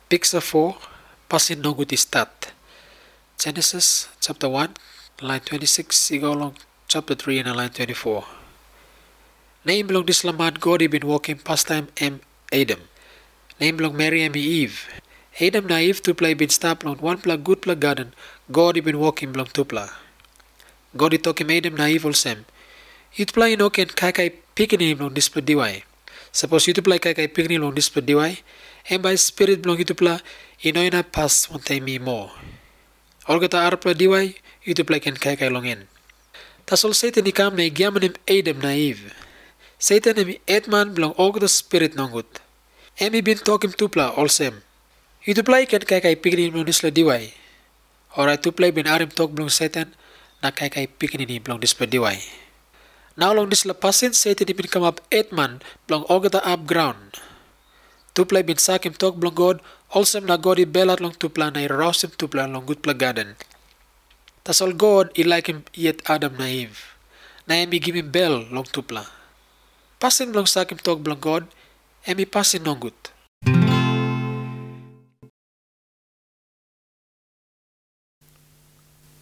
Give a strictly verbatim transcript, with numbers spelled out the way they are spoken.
Picture four, Pasin Nogut Istat. Genesis chapter one, line twenty-six, you go along chapter three and line twenty-four. Name belong this lamad God he been walking past time em Adam. Name belong Mary em Eve. Adam na Eve to play been stop long one pla good pla garden. God he been walking belong two pla. God he talk him Adam na Eve olsem. You to play no can kai kai picking him long this pla diwai. Suppose you to play kai kai picking long this pla diwai. And by spirit belong you to play ino na pass one time me more. All gata arpla diwai you to play can kai kai long in. Tasol Satan ni kam na igyaman him Adam na Eve. Satan em etman belong all the spirit nongut. Emi bin talking to pla olsem. You to play can kai kai picking belong this la diwai. Alright to play bin arim talk belong Satan na kai kai picking ni belong this la diwai. Now long this la pasin Satan bin come up etman belong all the up ground. To play bin sak him talk belong God olsem na God i belat long to pla na i-rouse him to pla long good pla garden. Tas all God i like him yet Adam na Eve. Na emi give him bell long to pla. Pasin belong sak him talk belong God emi pasin nongut.